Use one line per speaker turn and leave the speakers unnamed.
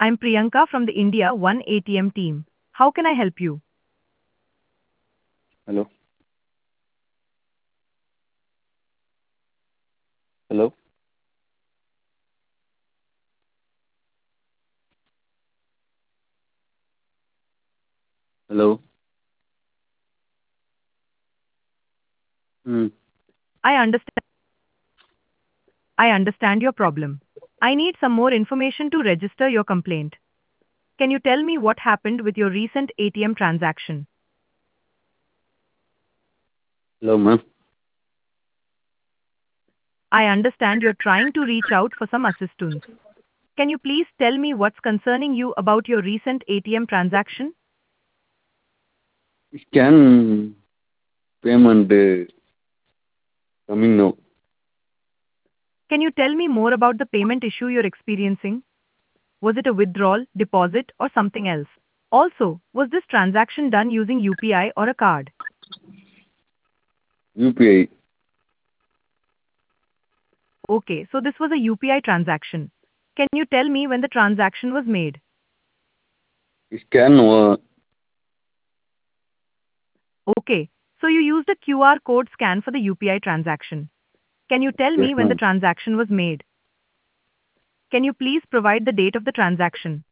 I'm Priyanka from the India One ATM team. How can I help you?
Hello. Hello. Hello. Hmm.
I understand. I understand your problem. I need some more information to register your complaint. Can you tell me what happened with your recent ATM transaction?
Hello, ma'am.
I understand you're trying to reach out for some assistance. Can you please tell me what's concerning you about your recent ATM transaction?
Scan payment coming now.
Can you tell me more about the payment issue you're experiencing? Was it a withdrawal, deposit, or something else? Also, was this transaction done using UPI or a card?
UPI.
Okay, so this was a UPI transaction. Can you tell me when the transaction was made?
Scan
Okay, so you used a QR code scan for the UPI transaction. Can you tell
yes,
me when the
ma'am.
transaction was made? Can you please provide the date of the transaction?